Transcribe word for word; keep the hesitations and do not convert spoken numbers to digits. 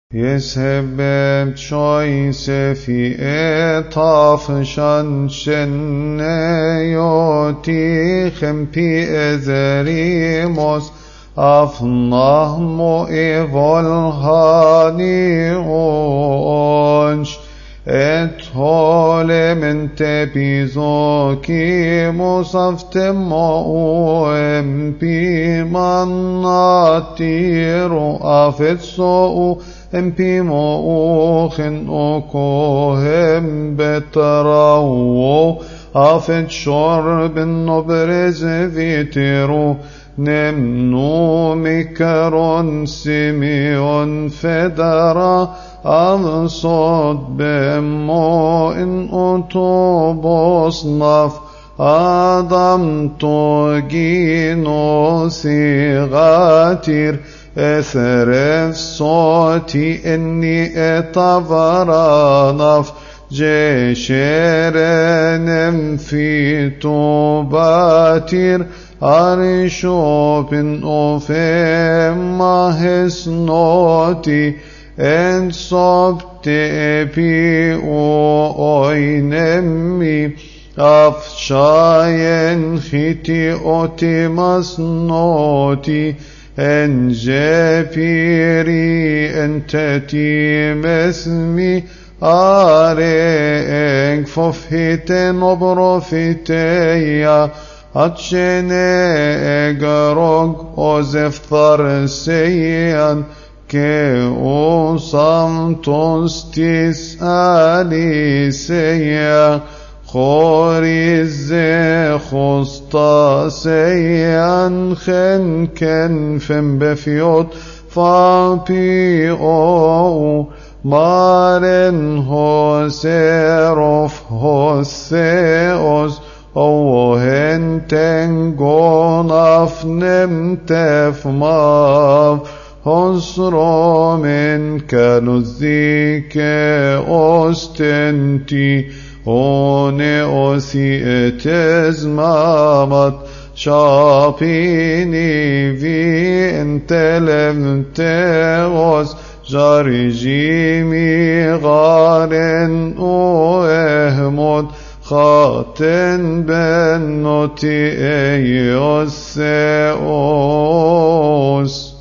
يسبب شويس في إطاف شنشن يوتي خمبي إزريموس أفناه مؤيفول هاني أونش اتهول من تبيزوكي مصفت مؤوم بمن ناتير أفت سوء امبي موخن اوكوهم بتراو افت شرب النبرز فيترو نمنو مكرون سيميون فدرا أنصد بمو إن أتوبوس نف آدم توجينو سيغاتير اثرف صوتي اني اتفرانف جيشرنم في توباتير ارشو بن اوفم ماهس نوتي ان صبت بي او اينمي افشاين خيتي اوتي مسنوتي ان جبيري انت تيمسمي اريك ففهتن وبروفيتيا اتشني اقروق وزفتر سيان كي اوصمتوس تسالي سيان خوريز خسطا سيان خن كن فم بفيوت فابي او مارن هو سيروف هو سيوس او هن تنگون افنم تفماف هنصرو من كنزيك أستنتي هوني أوسي اتزمامت شابيني في انت لم تغوز جاري جيمي غارن وإهمود خاتن بنوتي ايوس سيوس